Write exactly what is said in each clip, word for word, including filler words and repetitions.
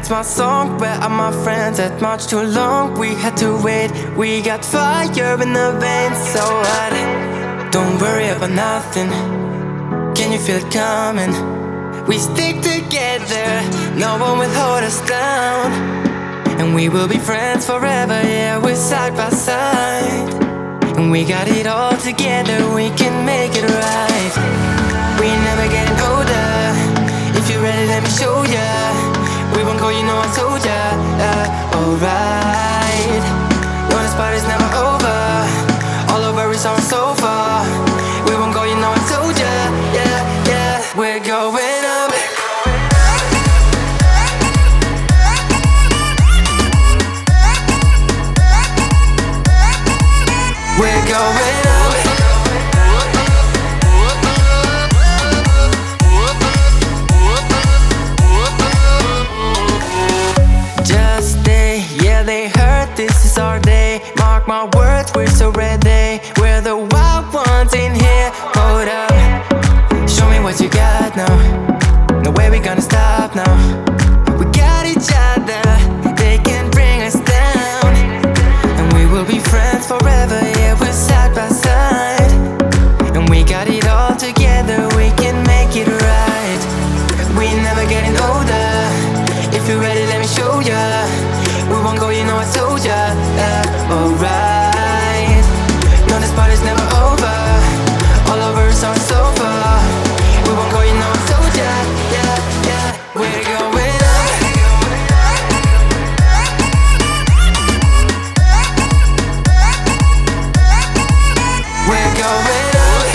That's my song. Where are my friends? That much too long. We had to wait. We got fire in the veins. So what? Don't worry about nothing. Can you feel it coming? We stick together. No one will hold us down. And we will be friends forever. Yeah, we're side by side. And we got it all together. We can make it right. We never getting older. If you're ready, let me show ya. We won't go, you know I told ya. uh, Alright. No, this party's never over. All our worries are so far. We won't go, you know I told ya. Yeah, yeah. We're going up. We're going up. Just stay, yeah, they heard this is our day. Mark my words, we're so ready. We're the wild ones in here. Hold up, show me what you got now. No way we gonna stop now. We got each other, they can bring us down. And we will be friends forever, yeah, we're side by side. And we got it all together, we can make it right. We never getting older. If you're ready, let me show ya. We won't go, you know I told ya. uh, Alright. No, this party's never over. All over us are so far. We won't go, you know I told ya. Yeah, yeah. We're going up. We're going up.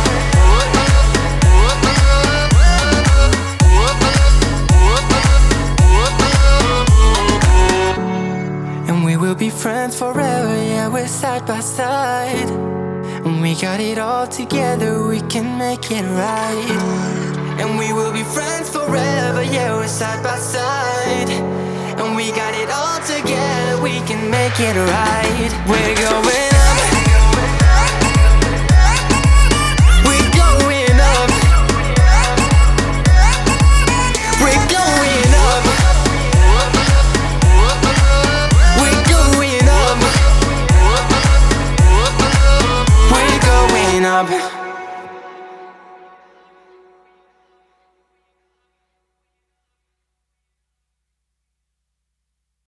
And we will be friends forever, yeah, we're side by side. And we got it all together, we can make it right. And we will be friends forever, yeah, we're side by side. And we got it all together, we can make it right. We're going